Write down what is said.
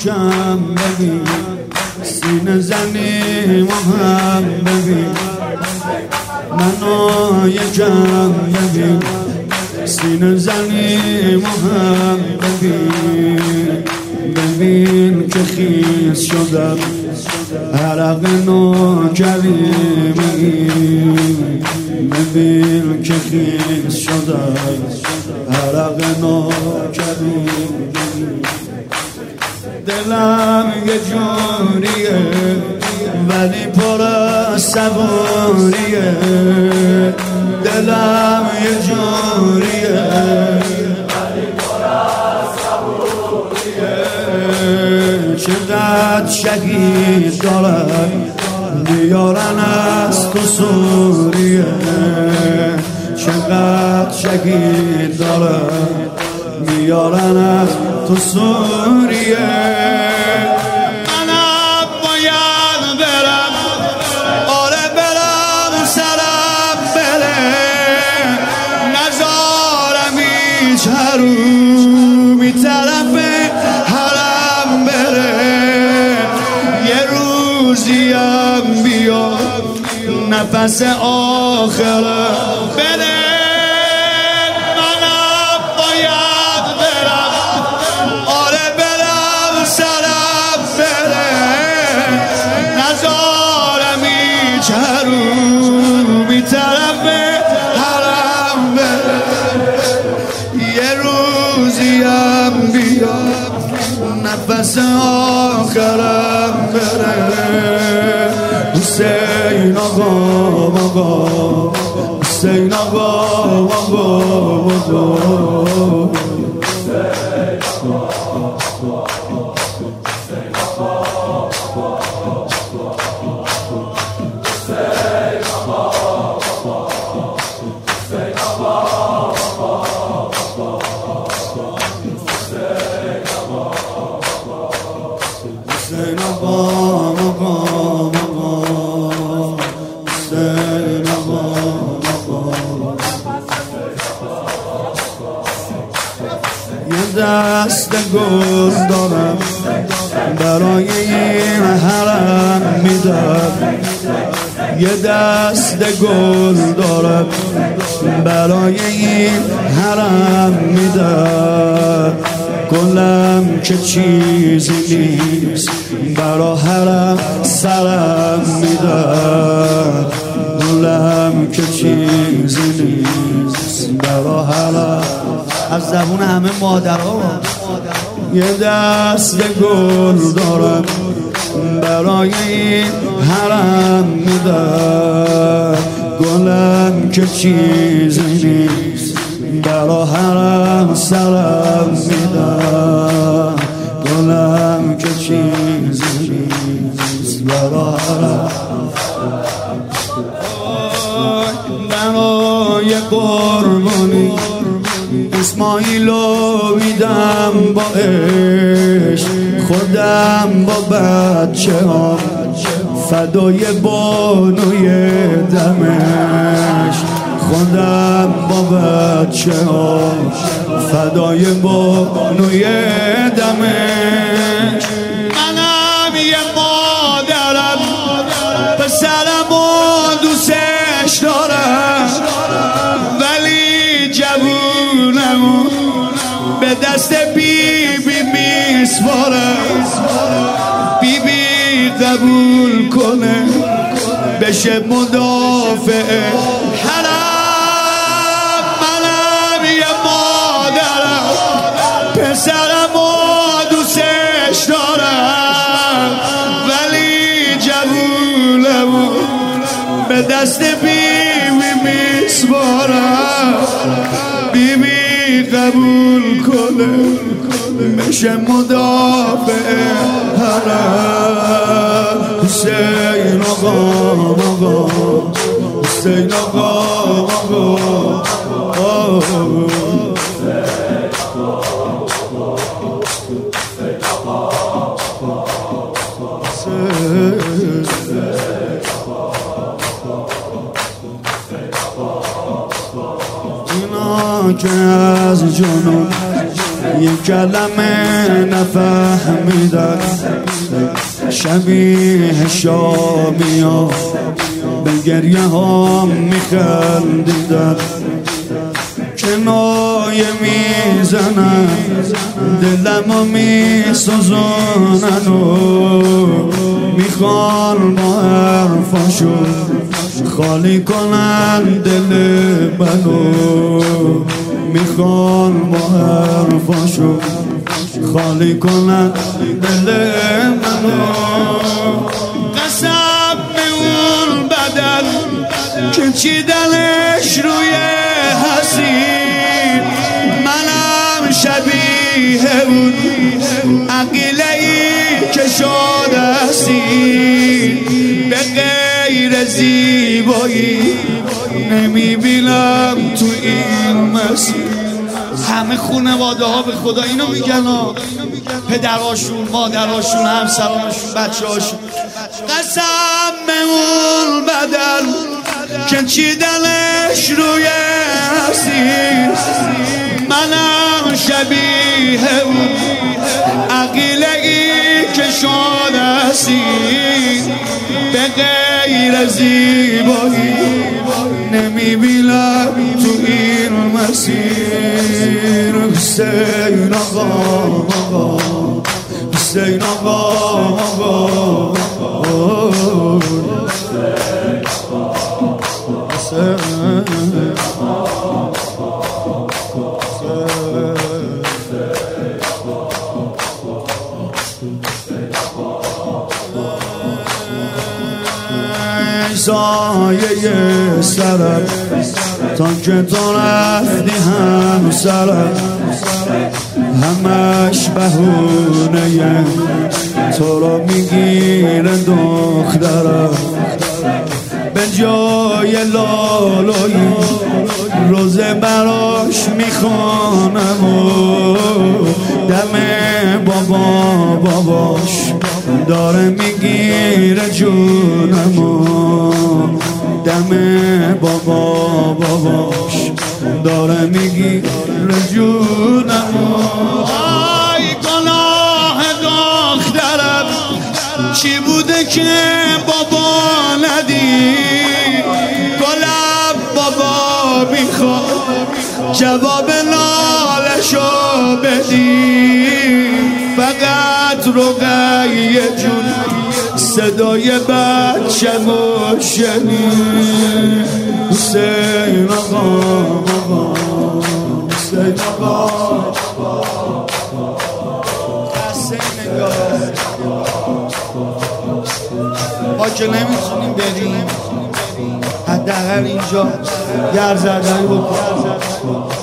کم ببین، سینه زنی هم ببین، منو یکم ببین، سینه زنی هم ببین. ببین که خیس شدم عرق نوکری بگیر، ببین که خیس شدم عرق نوکری بگیر. دلم یه جوریه ولی پر از صبوریه، دلم یه جوریه ولی پر از صبوریه. چقدر شهید دارن بیارن از تو سوریه، چقدر شهید دارن بیارن از تو سوریه. منم باید برم، آره برم سرم بره، نذارم هیچ حرومی طرف حرم بره. یه روزیم بیا نفس آخره بره، چرو بی طرف حرم بره. یه روزیم بیا نفس آخرم بره. حسین آقا آقا، حسین آقا آقا، یه دست گل دارم برای این حرم میدم، یه دست گل دارم برای این حرم میدم. گلم که چیزی نیست برا حرم سرم میدم، گلم که چیزی نیست برا حرم. از زبون همه مادرها یه دست گل دارم برای این حرم میدم، گلم که چیزی نیست برا حرم سرم میدم، گلم که چیزی نیست برا حرم. برای قربانی اسماعیلو میدم با عشق، خودم با بچه ها فدای بانوی دمشق، خودم با بچه ها فدای بانوی دمشق. منم یه مادرم پسرم و دوستش دارم، ولی جوونمو به دست بیبی میسپارم. بیبی قبول کنه بشه مدافع حرم. منم یه مادرم پسرم و دوستش دارم، ولی جوونمو به دست بیبی میسپارم. بیبی قبول کنه بشه مدافع حرم. حسین آقا آقا، حسین آقا آقا، اینا که از جنون یک کلمه نفهمیدن شبیه شامیا به گریه ها میخندیدن کنایه میزنن دلمو میسوزونن و میخوان با حرفاشون خالی کنن دل منو میخوان با حرفاشون خالی کنن دل منو قسم به اون بدن که چیدنش روی حسین منم شبیه اون عقیله‌ای که شده هستی به غیر زیبایی نمیبینم تو این مسیر. همه خانواده ها به خدا اینو میگن پدراشون، مادراشون، همسرانشون، بچه‌هاشون قسم به اون بدن که چیدنش روی حسین منم شبیه اون عقیله‌ای که شده هستی به غیر زیبایی نمیبینم تو این مسیر. حسین آقا حسین آقا سایه سرم تا که تو رفتی هم سرم همش بهونه تو رو میگیره دخترم به جای لالایی روزه براش میخوانم و دم باباش داره میگیره جونم و دم باباش داره میگیره جونم آی گناه دخترم چی بوده که بابا ندید گلم بابا میخواد جواب نالشو بدی فقط رقیه جون صدای بچه‌مو شنید. حسین آقا حسین آقا ما که نمیتونیم بریم حداقل اینجا گرزده‌ای بکنیم